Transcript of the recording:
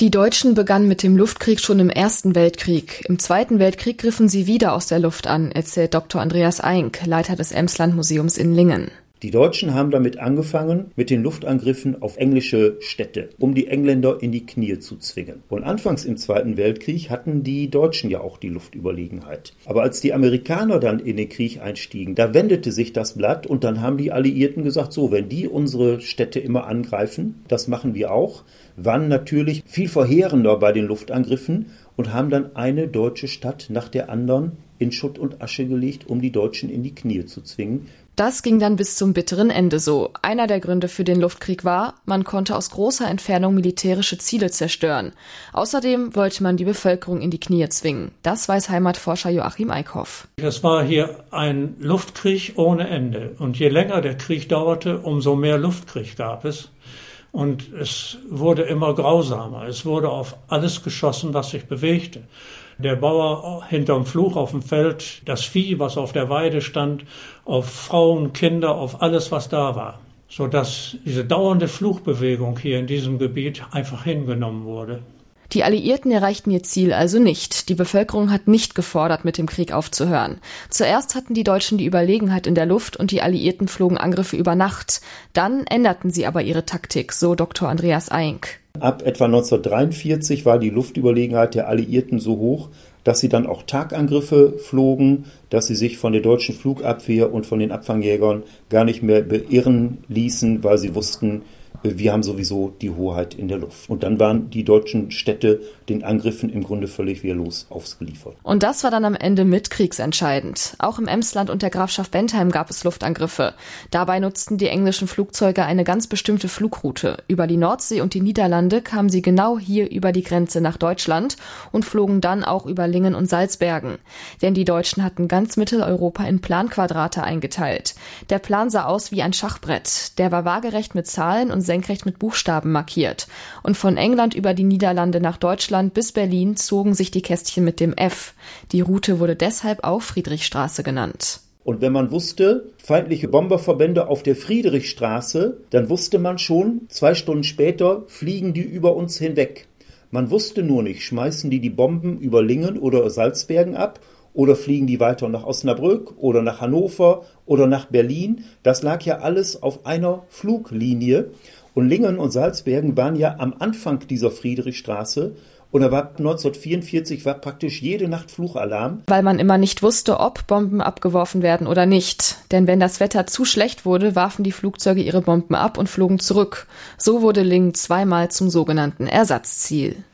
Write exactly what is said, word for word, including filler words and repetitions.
Die Deutschen begannen mit dem Luftkrieg schon im Ersten Weltkrieg. Im Zweiten Weltkrieg griffen sie wieder aus der Luft an, erzählt Doktor Andreas Eink, Leiter des Emsland-Museums in Lingen. Die Deutschen haben damit angefangen, mit den Luftangriffen auf englische Städte, um die Engländer in die Knie zu zwingen. Und anfangs im Zweiten Weltkrieg hatten die Deutschen ja auch die Luftüberlegenheit. Aber als die Amerikaner dann in den Krieg einstiegen, da wendete sich das Blatt und dann haben die Alliierten gesagt, so, wenn die unsere Städte immer angreifen, das machen wir auch, waren natürlich viel verheerender bei den Luftangriffen und haben dann eine deutsche Stadt nach der anderen in Schutt und Asche gelegt, um die Deutschen in die Knie zu zwingen. Das ging dann bis zum bitteren Ende so. Einer der Gründe für den Luftkrieg war, man konnte aus großer Entfernung militärische Ziele zerstören. Außerdem wollte man die Bevölkerung in die Knie zwingen. Das weiß Heimatforscher Joachim Eickhoff. Es war hier ein Luftkrieg ohne Ende. Und je länger der Krieg dauerte, umso mehr Luftkrieg gab es. Und es wurde immer grausamer. Es wurde auf alles geschossen, was sich bewegte. Der Bauer hinterm Pflug auf dem Feld, das Vieh, was auf der Weide stand, auf Frauen, Kinder, auf alles, was da war. Sodass diese dauernde Fluchbewegung hier in diesem Gebiet einfach hingenommen wurde. Die Alliierten erreichten ihr Ziel also nicht. Die Bevölkerung hat nicht gefordert, mit dem Krieg aufzuhören. Zuerst hatten die Deutschen die Überlegenheit in der Luft und die Alliierten flogen Angriffe über Nacht. Dann änderten sie aber ihre Taktik, so Doktor Andreas Eink. Ab etwa neunzehnhundertdreiundvierzig war die Luftüberlegenheit der Alliierten so hoch, dass sie dann auch Tagangriffe flogen, dass sie sich von der deutschen Flugabwehr und von den Abfangjägern gar nicht mehr beirren ließen, weil sie wussten, wir haben sowieso die Hoheit in der Luft. Und dann waren die deutschen Städte den Angriffen im Grunde völlig wehrlos ausgeliefert. Und das war dann am Ende mit kriegsentscheidend. Auch im Emsland und der Grafschaft Bentheim gab es Luftangriffe. Dabei nutzten die englischen Flugzeuge eine ganz bestimmte Flugroute. Über die Nordsee und die Niederlande kamen sie genau hier über die Grenze nach Deutschland und flogen dann auch über Lingen und Salzbergen. Denn die Deutschen hatten ganz Mitteleuropa in Planquadrate eingeteilt. Der Plan sah aus wie ein Schachbrett. Der war waagerecht mit Zahlen und senkrecht mit Buchstaben markiert. Und von England über die Niederlande nach Deutschland bis Berlin zogen sich die Kästchen mit dem F. Die Route wurde deshalb auch Friedrichstraße genannt. Und wenn man wusste, feindliche Bomberverbände auf der Friedrichstraße, dann wusste man schon, zwei Stunden später fliegen die über uns hinweg. Man wusste nur nicht, schmeißen die die Bomben über Lingen oder Salzbergen ab oder fliegen die weiter nach Osnabrück oder nach Hannover oder nach Berlin. Das lag ja alles auf einer Fluglinie. Und Lingen und Salzbergen waren ja am Anfang dieser Friedrichstraße. Und da war neunzehnhundertvierundvierzig war praktisch jede Nacht Fluchalarm. Weil man immer nicht wusste, ob Bomben abgeworfen werden oder nicht. Denn wenn das Wetter zu schlecht wurde, warfen die Flugzeuge ihre Bomben ab und flogen zurück. So wurde Lingen zweimal zum sogenannten Ersatzziel.